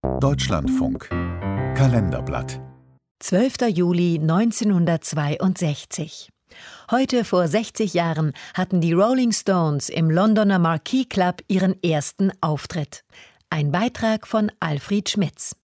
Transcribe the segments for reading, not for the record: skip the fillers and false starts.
Deutschlandfunk Kalenderblatt 12. Juli 1962. Heute vor 60 Jahren hatten die Rolling Stones im Londoner Marquee Club ihren ersten Auftritt. Ein Beitrag von Alfred Schmitz.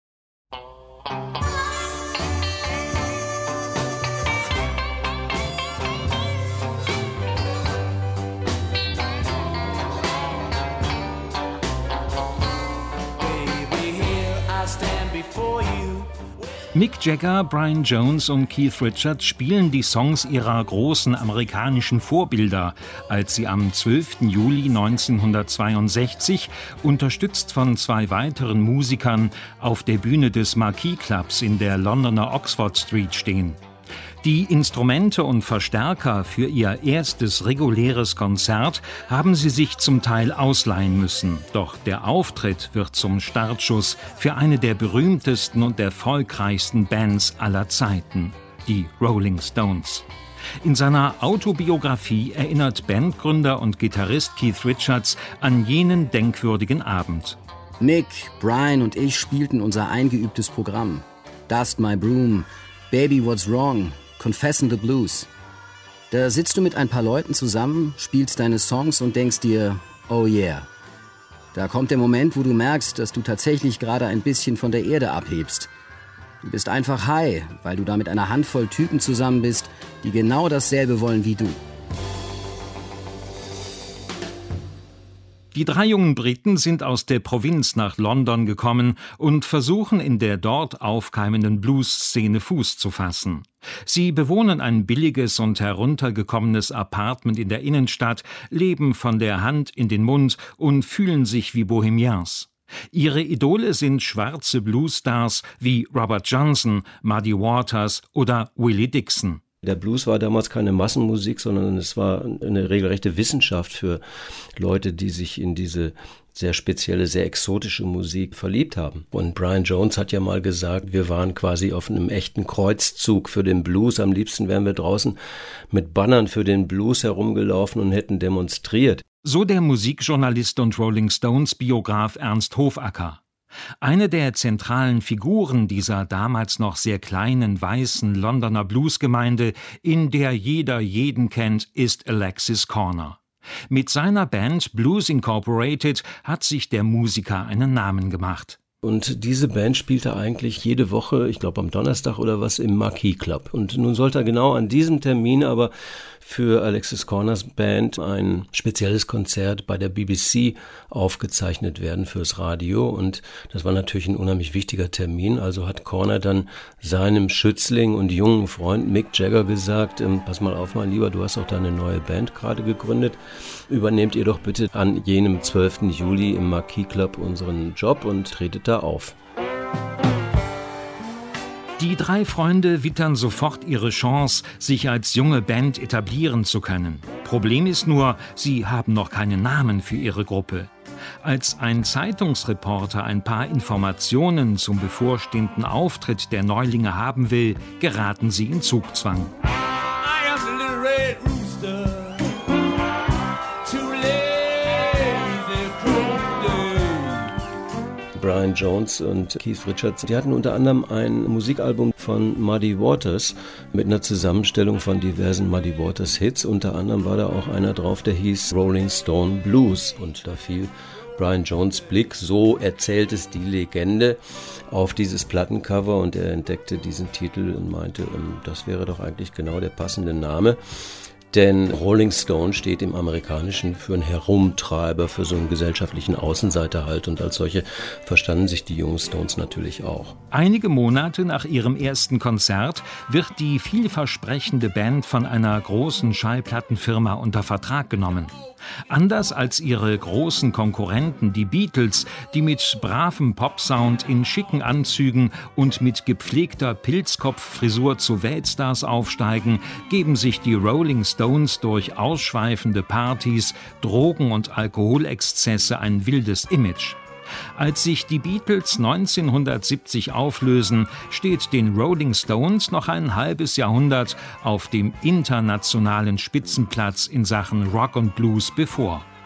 Mick Jagger, Brian Jones und Keith Richards spielen die Songs ihrer großen amerikanischen Vorbilder, als sie am 12. Juli 1962, unterstützt von zwei weiteren Musikern, auf der Bühne des Marquee Clubs in der Londoner Oxford Street stehen. Die Instrumente und Verstärker für ihr erstes reguläres Konzert haben sie sich zum Teil ausleihen müssen. Doch der Auftritt wird zum Startschuss für eine der berühmtesten und erfolgreichsten Bands aller Zeiten, die Rolling Stones. In seiner Autobiografie erinnert Bandgründer und Gitarrist Keith Richards an jenen denkwürdigen Abend. Mick, Brian und ich spielten unser eingeübtes Programm. Dust My Broom, Baby What's Wrong, Confessin' the Blues. Da sitzt du mit ein paar Leuten zusammen, spielst deine Songs und denkst dir, oh yeah. Da kommt der Moment, wo du merkst, dass du tatsächlich gerade ein bisschen von der Erde abhebst. Du bist einfach high, weil du da mit einer Handvoll Typen zusammen bist, die genau dasselbe wollen wie du. Die drei jungen Briten sind aus der Provinz nach London gekommen und versuchen in der dort aufkeimenden Blues-Szene Fuß zu fassen. Sie bewohnen ein billiges und heruntergekommenes Apartment in der Innenstadt, leben von der Hand in den Mund und fühlen sich wie Bohemians. Ihre Idole sind schwarze Bluesstars wie Robert Johnson, Muddy Waters oder Willie Dixon. Der Blues war damals keine Massenmusik, sondern es war eine regelrechte Wissenschaft für Leute, die sich in diese sehr spezielle, sehr exotische Musik verliebt haben. Und Brian Jones hat ja mal gesagt, wir waren quasi auf einem echten Kreuzzug für den Blues. Am liebsten wären wir draußen mit Bannern für den Blues herumgelaufen und hätten demonstriert. So der Musikjournalist und Rolling Stones Biograf Ernst Hofacker. Eine der zentralen Figuren dieser damals noch sehr kleinen, weißen Londoner Bluesgemeinde, in der jeder jeden kennt, ist Alexis Corner. Mit seiner Band Blues Incorporated hat sich der Musiker einen Namen gemacht. Und diese Band spielte eigentlich jede Woche, ich glaube am Donnerstag oder was, im Marquee Club. Und nun sollte genau an diesem Termin aber für Alexis Corners Band ein spezielles Konzert bei der BBC aufgezeichnet werden fürs Radio. Und das war natürlich ein unheimlich wichtiger Termin. Also hat Corner dann seinem Schützling und jungen Freund Mick Jagger gesagt, pass mal auf, mein Lieber, du hast auch da eine neue Band gerade gegründet. Übernehmt ihr doch bitte an jenem 12. Juli im Marquee Club unseren Job und tretet da auf. Die drei Freunde wittern sofort ihre Chance, sich als junge Band etablieren zu können. Problem ist nur, sie haben noch keinen Namen für ihre Gruppe. Als ein Zeitungsreporter ein paar Informationen zum bevorstehenden Auftritt der Neulinge haben will, geraten sie in Zugzwang. I am the little red rooster. Brian Jones und Keith Richards, die hatten unter anderem ein Musikalbum von Muddy Waters mit einer Zusammenstellung von diversen Muddy Waters Hits. Unter anderem war da auch einer drauf, der hieß Rolling Stone Blues. Und da fiel Brian Jones' Blick, so erzählt es die Legende, auf dieses Plattencover und er entdeckte diesen Titel und meinte, das wäre doch eigentlich genau der passende Name. Denn Rolling Stone steht im Amerikanischen für einen Herumtreiber, für so einen gesellschaftlichen Außenseiter halt. Und als solche verstanden sich die jungen Stones natürlich auch. Einige Monate nach ihrem ersten Konzert wird die vielversprechende Band von einer großen Schallplattenfirma unter Vertrag genommen. Anders als ihre großen Konkurrenten, die Beatles, die mit bravem Popsound in schicken Anzügen und mit gepflegter Pilzkopffrisur zu Weltstars aufsteigen, geben sich die Rolling Stones durch ausschweifende Partys, Drogen- und Alkoholexzesse ein wildes Image. Als sich die Beatles 1970 auflösen, steht den Rolling Stones noch ein halbes Jahrhundert auf dem internationalen Spitzenplatz in Sachen Rock und Blues bevor.